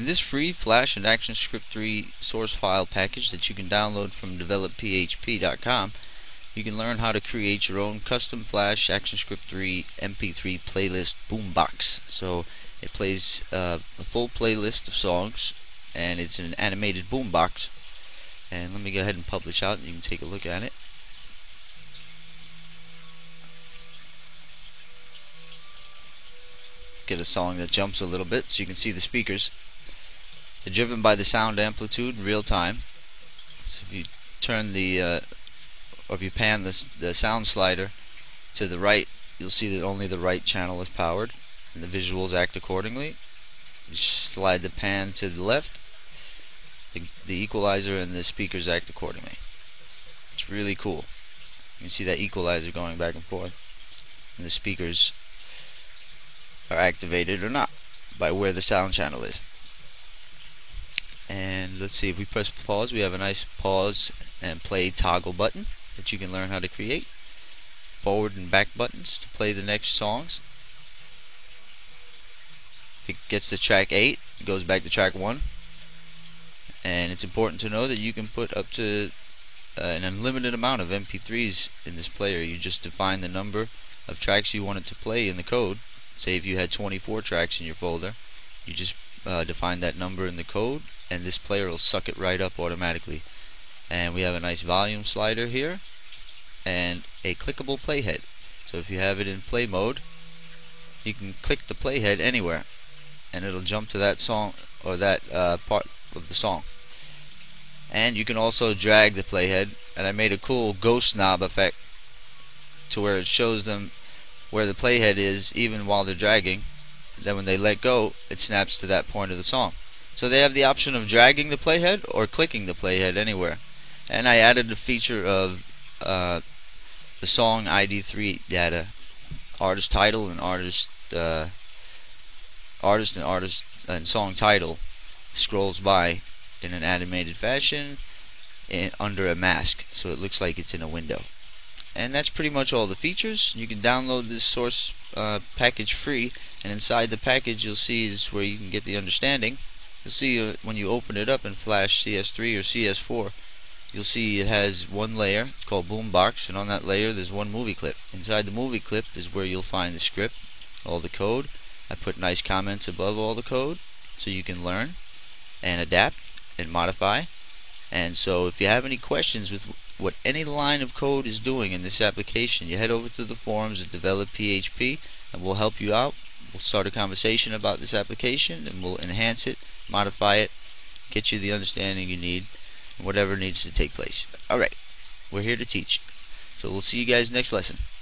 In this free Flash and ActionScript 3 source file package that you can download from developphp.com, you can learn how to create your own custom Flash ActionScript 3 MP3 playlist boombox. So it plays a full playlist of songs, and it's an animated boombox. And let me go ahead and publish out, and you can take a look at it. Get a song that jumps a little bit so you can see the speakers. They're driven by the sound amplitude in real time. So if you turn or if you pan the sound slider to the right, you'll see that only the right channel is powered, and the visuals act accordingly. You slide the pan to the left, the equalizer and the speakers act accordingly. It's really cool. You can see that equalizer going back and forth, and the speakers are activated or not by where the sound channel is. And let's see, if we press pause, we have a nice pause and play toggle button that you can learn how to create. Forward and back buttons to play the next songs. If it gets to track 8, it goes back to track 1. And it's important to know that you can put up to an unlimited amount of MP3s in this player. You just define the number of tracks you want it to play in the code. Say if you had 24 tracks in your folder, you just define that number in the code, and this player will suck it right up automatically. And we have a nice volume slider here and a clickable playhead. So if you have it in play mode, you can click the playhead anywhere and it'll jump to that song or that part of the song. And you can also drag the playhead, and I made a cool ghost knob effect to where it shows them where the playhead is even while they're dragging. Then when they let go, it snaps to that point of the song. So they have the option of dragging the playhead or clicking the playhead anywhere. And I added the feature of the song ID3 data, artist title and artist and song title scrolls by in an animated fashion under a mask, so it looks like it's in a window. And that's pretty much all the features. You can download this source package free, and inside the package you'll see is where you can get the understanding. You'll see when you open it up in Flash CS3 or CS4, you'll see it has one layer, it's called Boombox, and on that layer there's one movie clip. Inside the movie clip is where you'll find the script, all the code. I put nice comments above all the code so you can learn and adapt and modify. And so if you have any questions with what any line of code is doing in this application, you head over to the forums at developphp and we'll help you out. We'll start a conversation about this application and we'll enhance it, modify it, get you the understanding you need, and whatever needs to take place. Alright, we're here to teach. So we'll see you guys next lesson.